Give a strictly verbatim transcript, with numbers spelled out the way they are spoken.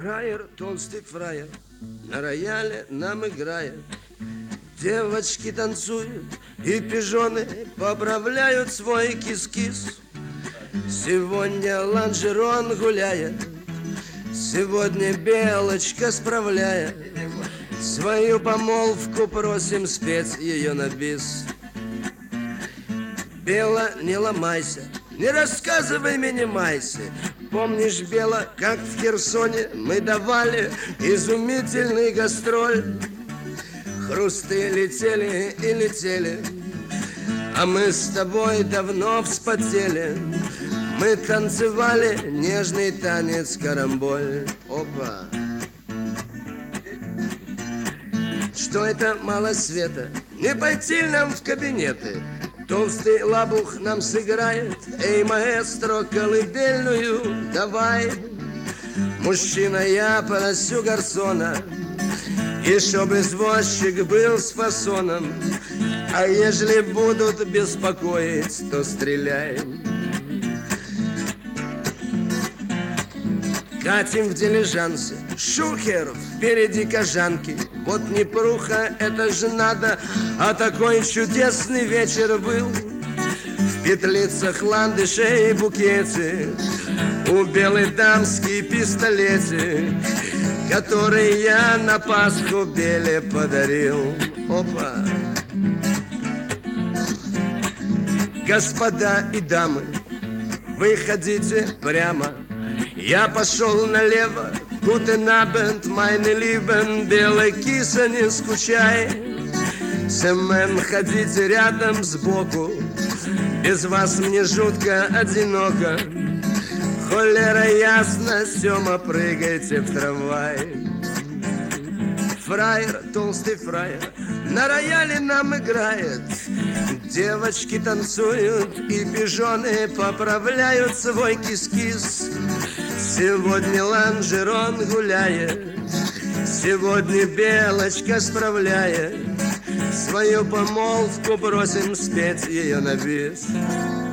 Фраер, толстый фраер, на рояле нам играет. Девочки танцуют и пижоны поправляют свой кис-кис. Сегодня лонжерон гуляет, сегодня белочка справляет. Свою помолвку просим спеть ее на бис. Бела, не ломайся, не рассказывай мне, не майся. Помнишь, Бела, как в Херсоне мы давали изумительный гастроль? Хрусты летели и летели, а мы с тобой давно вспотели. Мы танцевали нежный танец карамболь. Опа! Что это мало света? Не пойти нам в кабинеты? Толстый лабух нам сыграет. Эй, маэстро, колыбельную давай. Мужчина, я просю гарсона, и чтоб извозчик был с фасоном. А ежели будут беспокоить, то стреляй. Катим в дилижансе, шухер впереди кожанки. Вот непруха, это же надо, а такой чудесный вечер был. В петлицах ландышей и букеты, у белой дамские пистолеты, которые я на Пасху Беле подарил. Опа! Господа и дамы, выходите прямо. Я пошел налево. Guten Abend, meine Lieben, белая киса, не скучай. Сэмен, ходите рядом сбоку, без вас мне жутко одиноко. Холера ясно, Сема, прыгайте в трамвай. Фраер, толстый фраер, на рояле нам играет. Девочки танцуют и пижоны поправляют свой кис-кис. Сегодня лонжерон гуляет, сегодня белочка справляет. Свою помолвку просим спеть ее на бис.